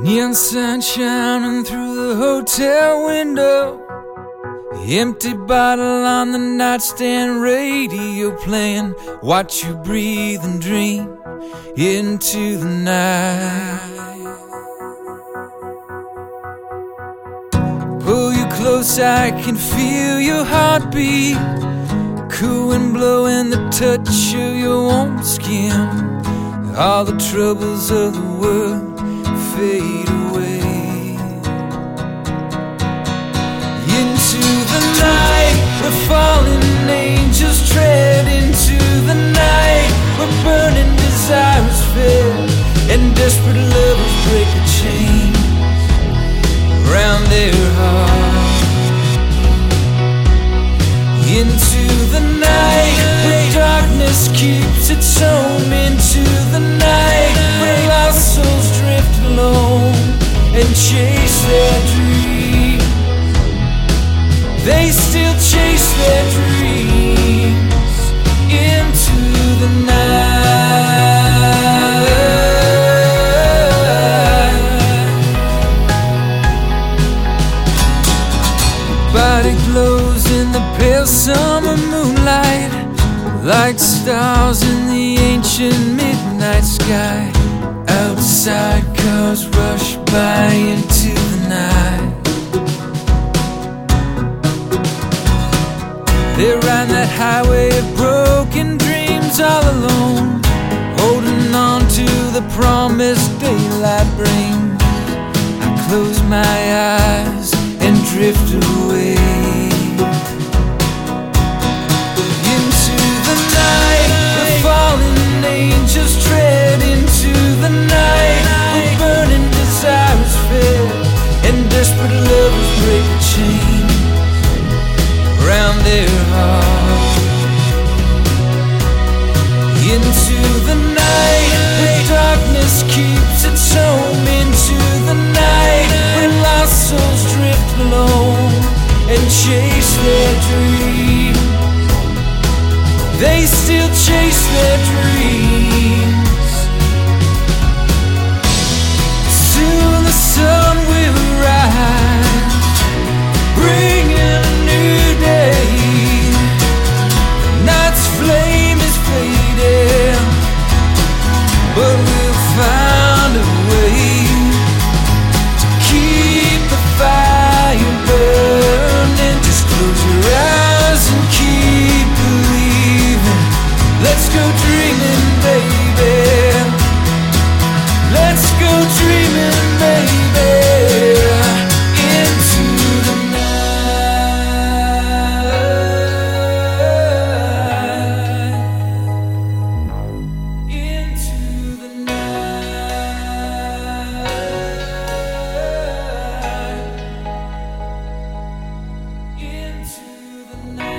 Neon sun shining through the hotel window, empty bottle on the nightstand, radio playing. Watch you breathe and dream into the night. Pull you close, I can feel your heartbeat. Cool wind blowing, the touch of your warm skin. All the troubles of the world fade away. Into the night, where fallen angels tread. Into the night, where burning desires fed, and desperate lovers break the chains around their hearts. Into the night, where darkness keeps its home. Into the night, where lost souls drift alone and chase their dreams. They still chase their dreams into the night. Body glows in the pale summer moonlight, like stars in the ancient midnight sky. Outside cars rush by into the night. They ride that highway of broken dreams all alone, holding on to the promise daylight brings. I close my eyes and drift away. Into the night, where fallen angels tread. Into the night, where burning desires fed, and desperate lovers break the chains around their hearts. Into the night, where darkness keeps its home. Into the night, where lost souls drift alone and chase their dreams. They still chase their dreams. Soon the sun will rise, bringing a new day. Night's flame is fading, but we'll find a way to keep the fire burning. Just close your eyes and keep believing. Let's go dreaming, baby. Let's go dreaming, baby. Into the night. Into the night. Into the night.